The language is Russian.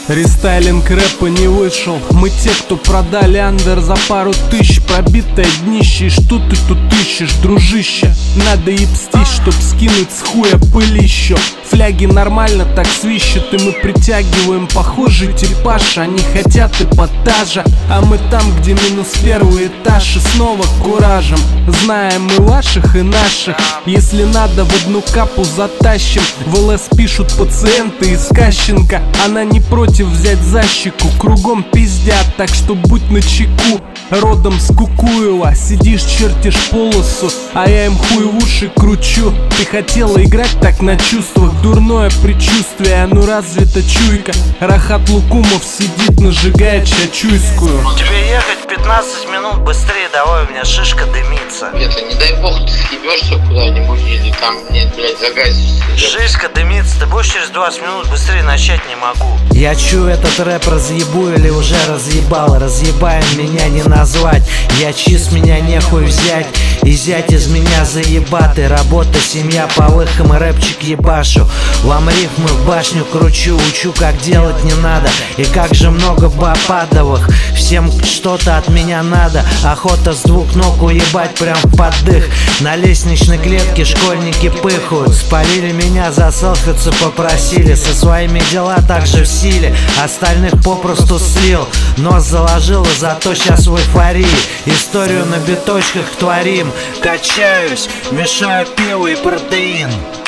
Рестайлинг рэпа не вышел. Мы те, кто продали андер за пару тысяч. Пробитое днище, и что ты тут ищешь, дружище? Надо ебстись, чтоб скинуть с хуя пылищу. Фляги нормально так свищут, и мы притягиваем похожий типаж. Они хотят эпатажа, а мы там, где минус первый этаж. И снова куражем, знаем мы ваших и наших. Если надо, в одну капу затащим. В ЛС пишут пациенты из Кащенко. Она не против взять за щеку. Кругом пиздят, так что будь начеку. Родом с Кукуева, сидишь, чертишь полосу, а я им хуй в уши кручу. Ты хотела играть так на чувствах, дурное предчувствие, ну разве-то чуйка. Рахат Лукумов сидит, нажигает чачуйскую. Тебе ехать 15 минут быстрее, давай, у меня шишка дымится. Это не дай бог ты съебешься куда-нибудь или там, нет, блядь, загасишься. Шишка дымится, ты будешь через 20 минут быстрее, начать не могу. Я чую, этот рэп разъебу или уже разъебал. Разъебаем меня не назвать. Я чист, меня нехуй взять. И зять из меня заебатый. Работа, семья, полыхом и рэпчик ебашу. Вам рифмы в башню кручу. Учу, как делать не надо. И как же много бападовых. Всем что-то от меня надо. Охота с двух ног уебать прям в поддых. На лестничной клетке школьники пыхают. Спалили меня, за селфицу попросили. Со своими дела также в силе. Остальных попросту слил. Нос заложил, и зато сейчас в эйфории. Историю на биточках творим. Качаюсь, мешаю пиво и протеин.